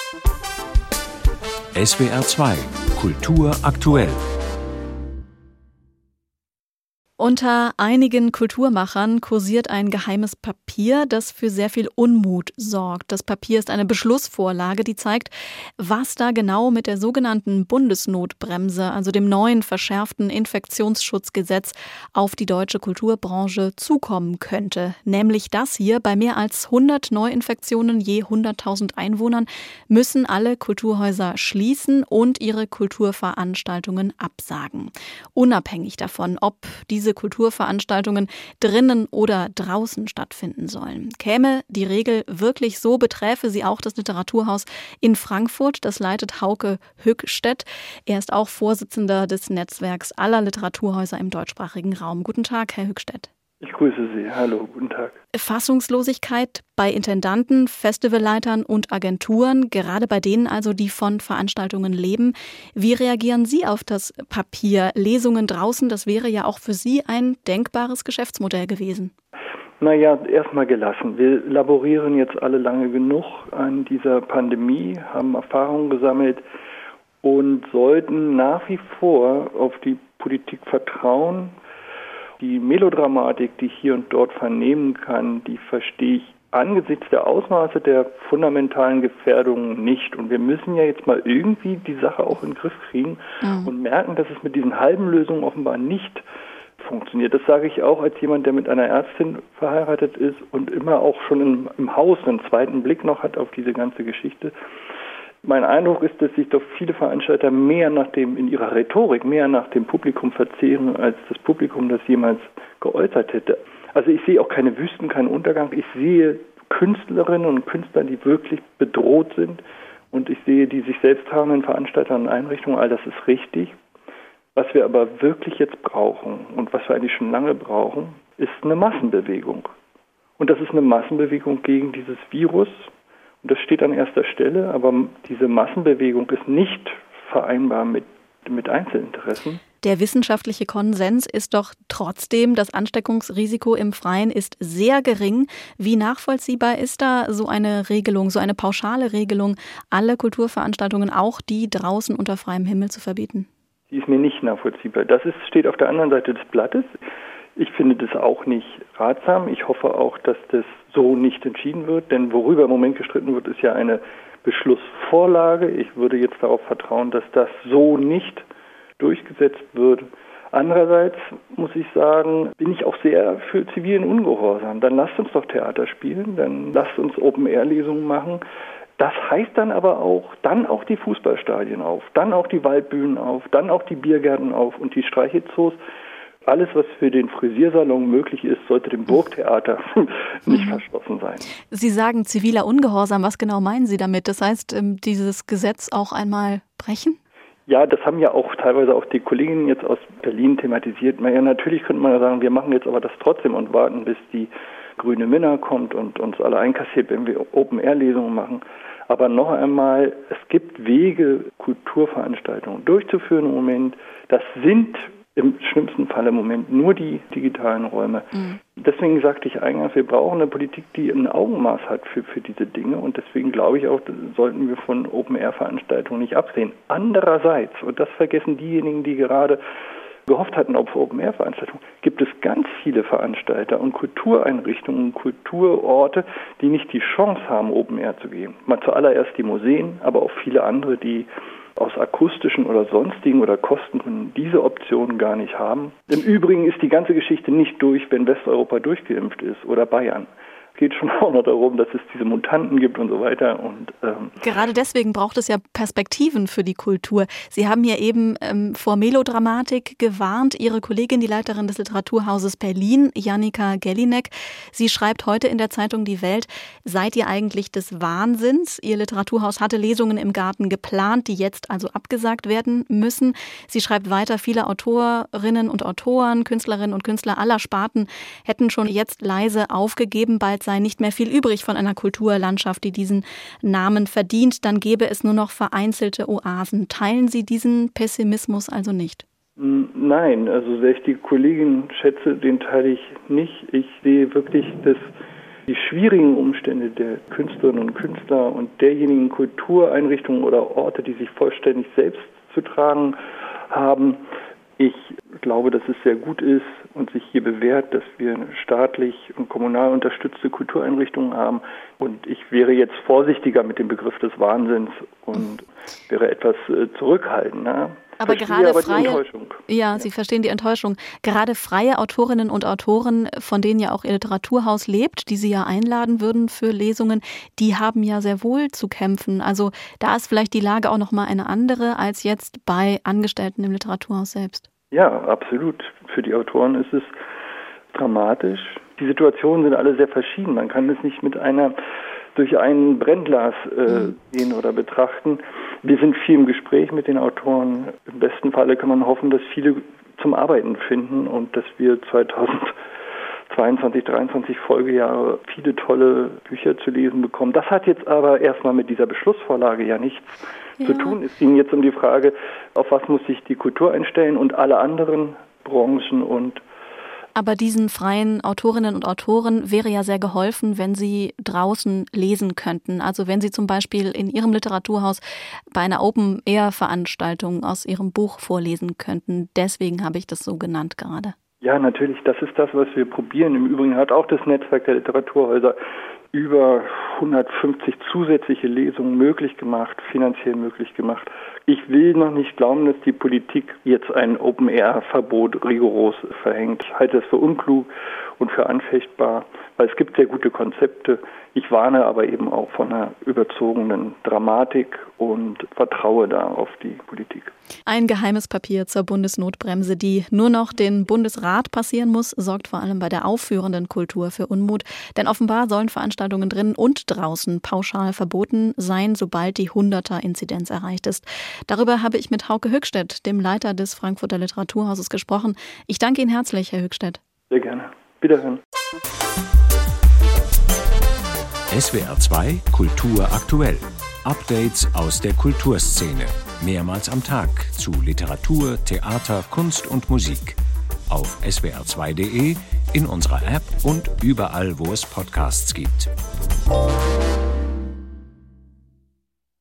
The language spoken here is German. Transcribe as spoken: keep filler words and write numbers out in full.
S W R zwei Kultur aktuell. Unter einigen Kulturmachern kursiert ein geheimes Papier, das für sehr viel Unmut sorgt. Das Papier ist eine Beschlussvorlage, die zeigt, was da genau mit der sogenannten Bundesnotbremse, also dem neuen verschärften Infektionsschutzgesetz, auf die deutsche Kulturbranche zukommen könnte. Nämlich das hier: bei mehr als hundert Neuinfektionen je hunderttausend Einwohnern müssen alle Kulturhäuser schließen und ihre Kulturveranstaltungen absagen. Unabhängig davon, ob diese Kulturveranstaltungen drinnen oder draußen stattfinden sollen. Käme die Regel wirklich so, beträfe sie auch das Literaturhaus in Frankfurt. Das leitet Hauke Hückstedt. Er ist auch Vorsitzender des Netzwerks aller Literaturhäuser im deutschsprachigen Raum. Guten Tag, Herr Hückstedt. Ich grüße Sie. Hallo, guten Tag. Fassungslosigkeit bei Intendanten, Festivalleitern und Agenturen, gerade bei denen also, die von Veranstaltungen leben. Wie reagieren Sie auf das Papier? Lesungen draußen, das wäre ja auch für Sie ein denkbares Geschäftsmodell gewesen. Naja, erstmal gelassen. Wir laborieren jetzt alle lange genug an dieser Pandemie, haben Erfahrungen gesammelt und sollten nach wie vor auf die Politik vertrauen. Die Melodramatik, die ich hier und dort vernehmen kann, die verstehe ich angesichts der Ausmaße der fundamentalen Gefährdungen nicht. Und wir müssen ja jetzt mal irgendwie die Sache auch in den Griff kriegen mhm. und merken, dass es mit diesen halben Lösungen offenbar nicht funktioniert. Das sage ich auch als jemand, der mit einer Ärztin verheiratet ist und immer auch schon im, im Haus einen zweiten Blick noch hat auf diese ganze Geschichte. Mein Eindruck ist, dass sich doch viele Veranstalter mehr nach dem, in ihrer Rhetorik, mehr nach dem Publikum verzehren, als das Publikum das jemals geäußert hätte. Also ich sehe auch keine Wüsten, keinen Untergang. Ich sehe Künstlerinnen und Künstler, die wirklich bedroht sind. Und ich sehe die sich selbst tragenden Veranstalter und Einrichtungen. All das ist richtig. Was wir aber wirklich jetzt brauchen und was wir eigentlich schon lange brauchen, ist eine Massenbewegung. Und das ist eine Massenbewegung gegen dieses Virus. Und das steht an erster Stelle, aber diese Massenbewegung ist nicht vereinbar mit, mit Einzelinteressen. Der wissenschaftliche Konsens ist doch trotzdem, das Ansteckungsrisiko im Freien ist sehr gering. Wie nachvollziehbar ist da so eine Regelung, so eine pauschale Regelung, alle Kulturveranstaltungen, auch die draußen unter freiem Himmel, zu verbieten? Die ist mir nicht nachvollziehbar. Das ist, steht auf der anderen Seite des Blattes. Ich finde das auch nicht ratsam. Ich hoffe auch, dass das so nicht entschieden wird, denn worüber im Moment gestritten wird, ist ja eine Beschlussvorlage. Ich würde jetzt darauf vertrauen, dass das so nicht durchgesetzt wird. Andererseits muss ich sagen, bin ich auch sehr für zivilen Ungehorsam. Dann lasst uns doch Theater spielen, dann lasst uns Open-Air-Lesungen machen. Das heißt dann aber auch, dann auch die Fußballstadien auf, dann auch die Waldbühnen auf, dann auch die Biergärten auf und die Streichezoos. Alles, was für den Frisiersalon möglich ist, sollte dem Burgtheater nicht mhm. verschlossen sein. Sie sagen ziviler Ungehorsam. Was genau meinen Sie damit? Das heißt, dieses Gesetz auch einmal brechen? Ja, das haben ja auch teilweise auch die Kolleginnen jetzt aus Berlin thematisiert. Ja, natürlich könnte man ja sagen, wir machen jetzt aber das trotzdem und warten, bis die grüne Minna kommt und uns alle einkassiert, wenn wir Open-Air-Lesungen machen. Aber noch einmal, es gibt Wege, Kulturveranstaltungen durchzuführen im Moment. Das sind im schlimmsten Fall im Moment nur die digitalen Räume. Mhm. Deswegen sagte ich eingangs, wir brauchen eine Politik, die ein Augenmaß hat für, für diese Dinge. Und deswegen glaube ich auch, sollten wir von Open-Air-Veranstaltungen nicht absehen. Andererseits, und das vergessen diejenigen, die gerade gehofft hatten auf Open-Air-Veranstaltungen, gibt es ganz viele Veranstalter und Kultureinrichtungen, Kulturorte, die nicht die Chance haben, Open-Air zu gehen. Mal zuallererst die Museen, aber auch viele andere, die aus akustischen oder sonstigen oder Kostengründen diese Optionen gar nicht haben. Im Übrigen ist die ganze Geschichte nicht durch, wenn Westeuropa durchgeimpft ist oder Bayern. Es geht schon auch noch darum, dass es diese Mutanten gibt und so weiter. Und ähm Gerade deswegen braucht es ja Perspektiven für die Kultur. Sie haben ja eben ähm, vor Melodramatik gewarnt. Ihre Kollegin, die Leiterin des Literaturhauses Berlin, Jannika Gellinek, sie schreibt heute in der Zeitung Die Welt: Seid ihr eigentlich des Wahnsinns? Ihr Literaturhaus hatte Lesungen im Garten geplant, die jetzt also abgesagt werden müssen. Sie schreibt weiter: Viele Autorinnen und Autoren, Künstlerinnen und Künstler aller Sparten hätten schon jetzt leise aufgegeben. Bald sei nicht mehr viel übrig von einer Kulturlandschaft, die diesen Namen verdient. Dann gäbe es nur noch vereinzelte Oasen. Teilen Sie diesen Pessimismus also nicht? Nein, also sehr ich die Kollegin schätze, den teile ich nicht. Ich sehe wirklich, dass die schwierigen Umstände der Künstlerinnen und Künstler und derjenigen Kultureinrichtungen oder Orte, die sich vollständig selbst zu tragen haben. Ich glaube, dass es sehr gut ist und sich hier bewährt, dass wir staatlich und kommunal unterstützte Kultureinrichtungen haben. Und ich wäre jetzt vorsichtiger mit dem Begriff des Wahnsinns und wäre etwas äh, zurückhaltender. Aber Verstehe gerade aber freie, die Enttäuschung. Ja, ja, Sie verstehen die Enttäuschung. Gerade freie Autorinnen und Autoren, von denen ja auch Ihr Literaturhaus lebt, die Sie ja einladen würden für Lesungen, die haben ja sehr wohl zu kämpfen. Also da ist vielleicht die Lage auch nochmal eine andere als jetzt bei Angestellten im Literaturhaus selbst. Ja, absolut. Für die Autoren ist es dramatisch. Die Situationen sind alle sehr verschieden. Man kann es nicht mit einer durch ein Brennglas äh, mhm. sehen oder betrachten. Wir sind viel im Gespräch mit den Autoren. Im besten Falle kann man hoffen, dass viele zum Arbeiten finden und dass wir zweitausendzweiundzwanzig, dreiundzwanzig Folgejahre viele tolle Bücher zu lesen bekommen. Das hat jetzt aber erstmal mit dieser Beschlussvorlage ja nichts ja. zu tun. Es ging jetzt um die Frage, auf was muss sich die Kultur einstellen und alle anderen Branchen und Aber diesen freien Autorinnen und Autoren wäre ja sehr geholfen, wenn sie draußen lesen könnten. Also wenn sie zum Beispiel in ihrem Literaturhaus bei einer Open-Air-Veranstaltung aus ihrem Buch vorlesen könnten. Deswegen habe ich das so genannt gerade. Ja, natürlich. Das ist das, was wir probieren. Im Übrigen hat auch das Netzwerk der Literaturhäuser über hundertfünfzig zusätzliche Lesungen möglich gemacht, finanziell möglich gemacht. Ich will noch nicht glauben, dass die Politik jetzt ein Open-Air-Verbot rigoros verhängt. Ich halte das für unklug und für anfechtbar, weil es gibt sehr gute Konzepte. Ich warne aber eben auch von einer überzogenen Dramatik und vertraue da auf die Politik. Ein geheimes Papier zur Bundesnotbremse, die nur noch den Bundesrat passieren muss, sorgt vor allem bei der aufführenden Kultur für Unmut. Denn offenbar sollen Veranstaltungen drinnen und draußen pauschal verboten sein, sobald die hunderter-Inzidenz erreicht ist. Darüber habe ich mit Hauke Höchstedt, dem Leiter des Frankfurter Literaturhauses, gesprochen. Ich danke Ihnen herzlich, Herr Höchstedt. Sehr gerne. Wiederhören. S W R zwei Kultur aktuell. Updates aus der Kulturszene. Mehrmals am Tag zu Literatur, Theater, Kunst und Musik. Auf S W R zwei Punkt de, in unserer App und überall, wo es Podcasts gibt.